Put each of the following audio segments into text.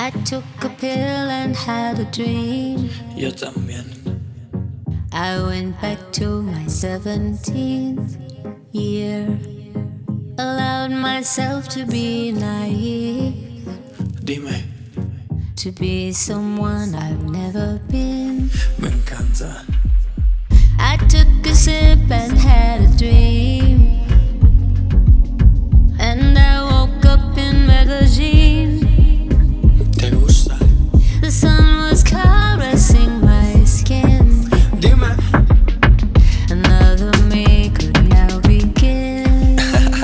I took a pill and had a dream. Yo también. I went back to my 17th year. Allowed myself to be naive, Dime, to be someone I've never been. me encanta. I took a sip and had a dream, and I woke up in Medellin. ¿Te gusta? The sun was caressing my skin. Dime. Another me could now begin.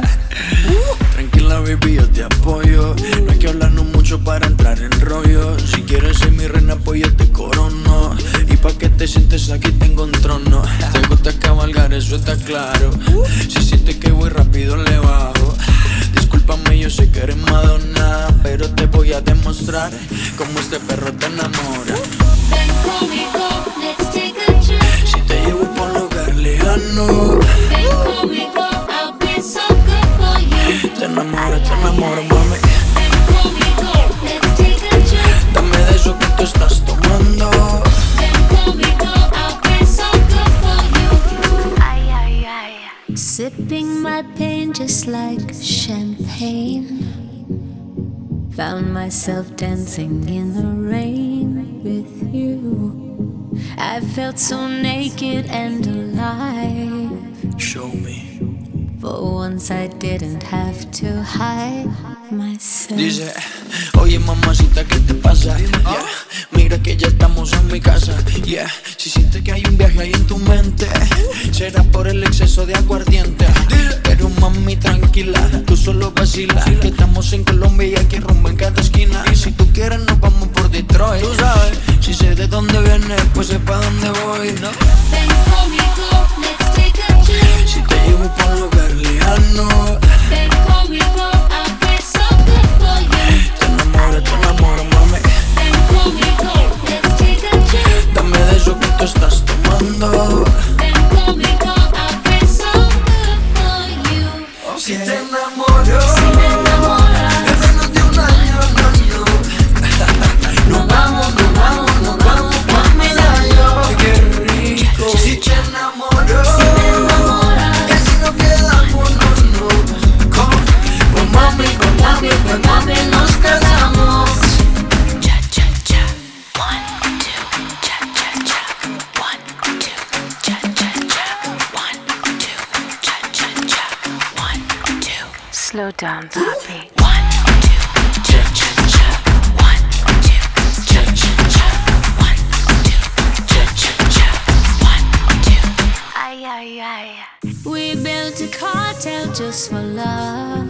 Tranquila, baby, yo te apoyo. No hay que hablarnos mucho para entrar en rollo. Si quieres ser mi reina, pues yo te corono. Y pa' que te sientes aquí tengo un trono. Te gusta cabalgar, eso está claro. Si sientes que voy rápido, le bajo. Discúlpame, yo sé que eres Madonna, pero te voy a demostrar cómo este perro te enamora. Ven conmigo, let's take a trip. Si te llevo pa' un lugar lejano, Ven conmigo, I'll be so good for you. te enamoro, mami. Ven conmigo, let's take a trip. Dame de eso que tú estás tomando. Ven conmigo, I'll be so good for you. Ay, ay, ay. Sipping my pain just like champagne. Found myself dancing in the rain with you. I felt so naked and alive. Show me. For once I didn't have to hide myself. Dice, oye mamacita, ¿qué te pasa? Yeah. Mira que ya estamos en mi casa. Yeah. Si sientes que hay un viaje ahí en tu mente, será por el exceso de aguardiente. Pero mami, tranquila, tú solo vacila. Que estamos en Colombia y aquí rumbo en cada esquina. Y si tú quieres nos vamos por Detroit. Tú sabes, si sé de dónde vienes, pues sé pa' dónde voy, ¿no? Ven conmigo, let's take a trip. Si te llevo pa' un lugar lejano, Ven conmigo, I'll be so good for you. te enamoro, mami. Ven conmigo, let's take a trip. Dame de eso que tú estás tomando. Ven conmigo, I'll be so good for you. Si te enamoro, Si me enamoras, en menos de un año, no. Nos vamos pa' Medallo. Qué rico. Si te enamoro, si me enamoras, que si nos quedamos, no. Con mami, nos casamos. cha cha cha. 1, 2, cha cha cha. 1, 2, cha cha cha. 1, 2, cha cha cha. 1, 2. Slow down, papi. 1, 2, cha cha cha. 1, 2, cha cha cha. 1, 2, cha cha cha. 1, 2. Ay, ay, ay. We built a cartel just for love.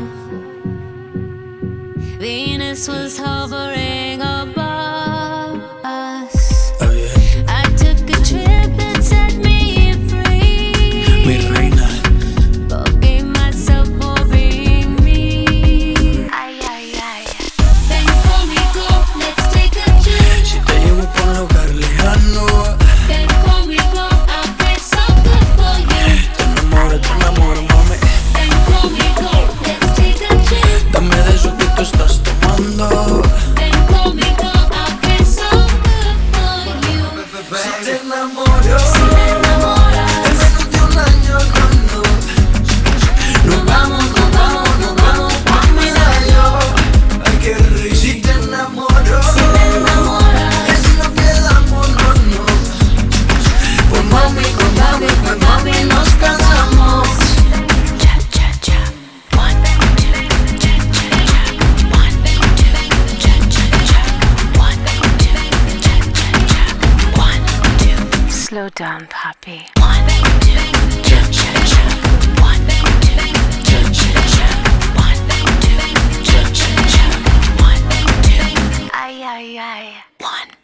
Venus was hovering above us. Está bien, I took a trip and set me free. mi reina. Forgave myself for being me. Ay, ay, ay. Ven conmigo, let's take a trip. Si te llevo pa' un lugar lejano, Ven conmigo, I'll be so good for you. te enamoro, mami. Ven conmigo, let's take a trip. Dame de eso que tú estás tomando. Ven conmigo, I'll be so good for you. Si te enamoro, Si me enamoras, en menos de un año, no. Nos vamos pa' Medallo. Ay, qué rico. Si te enamoro, si me enamoras, que si nos quedamos, no. Pues mami, nos casamos. cha cha cha. 1, 2, cha cha cha. 1, 2, cha cha cha. 1, 2, cha cha cha. 1, 2. Slow down, papi. 1, 2, cha cha cha. 1, 2, cha cha cha. 1, 2, cha cha cha. 1, 2. Ay, ay, ay. 1,